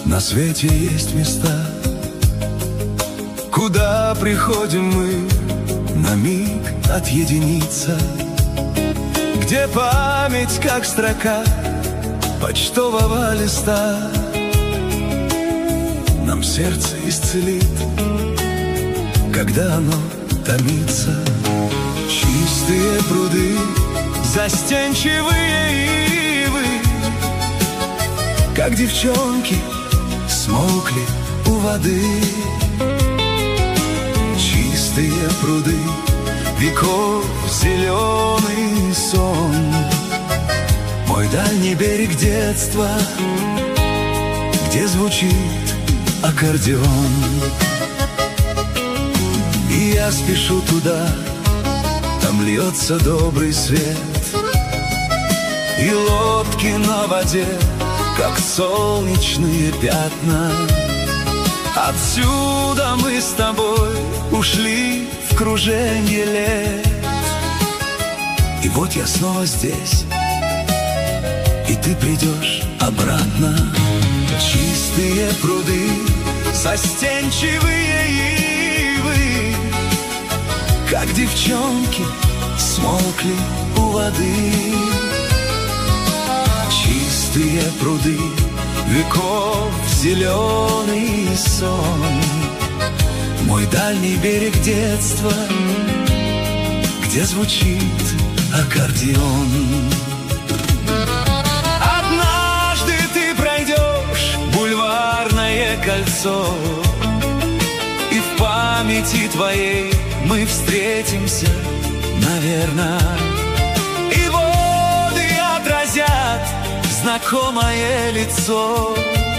На свете есть места, куда приходим мы на миг отъединиться, где память, как строка почтового листа, нам сердце исцелит, когда оно томится. Чистые пруды, застенчивые ивы, как девчонки, смолкли у воды. Чистые пруды, веков зеленый сон, мой дальний берег детства, где звучит аккордеон. И я спешу туда, там льется добрый свет, и лодки на воде, как солнечные пятна. Отсюда мы с тобой ушли в круженье лет, и вот я снова здесь, и ты придешь обратно. Чистые пруды, застенчивые ивы, как девчонки, смолкли у воды. Чистые пруды, веков зеленый сон, мой дальний берег детства, где звучит аккордеон. Однажды ты пройдешь бульварное кольцо, и в памяти твоей мы встретимся, наверное. И воды отразят знакомое лицо,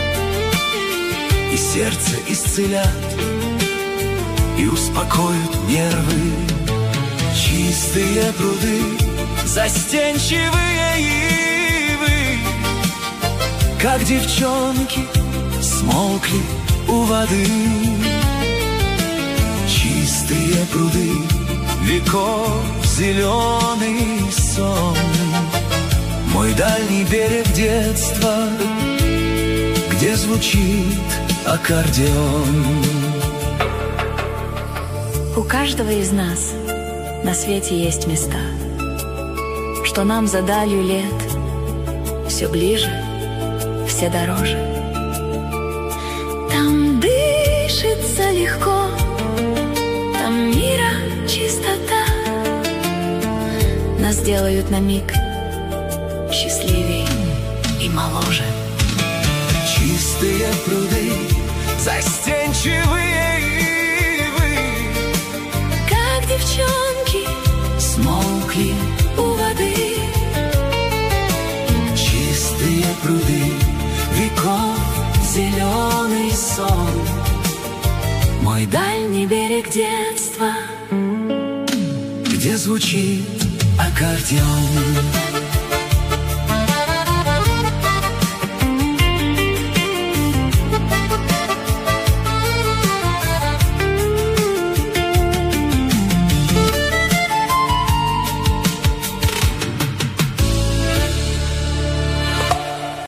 и сердце исцелят, и успокоят нервы. Чистые пруды, застенчивые ивы, как девчонки, смолкли у воды. Чистые пруды, веков зеленый сон, мой дальний берег детства, где звучит аккордеон. У каждого из нас на свете есть места, что нам за далью лет все ближе, все дороже. Там дышится легко, там мира чистота, нас делают на миг счастливей и моложе. Чистые пруды, застенчивые ивы, как девчонки, смолкли у воды. Чистые пруды, веков зеленый сон, мой Дальний берег детства, где звучит аккордеон.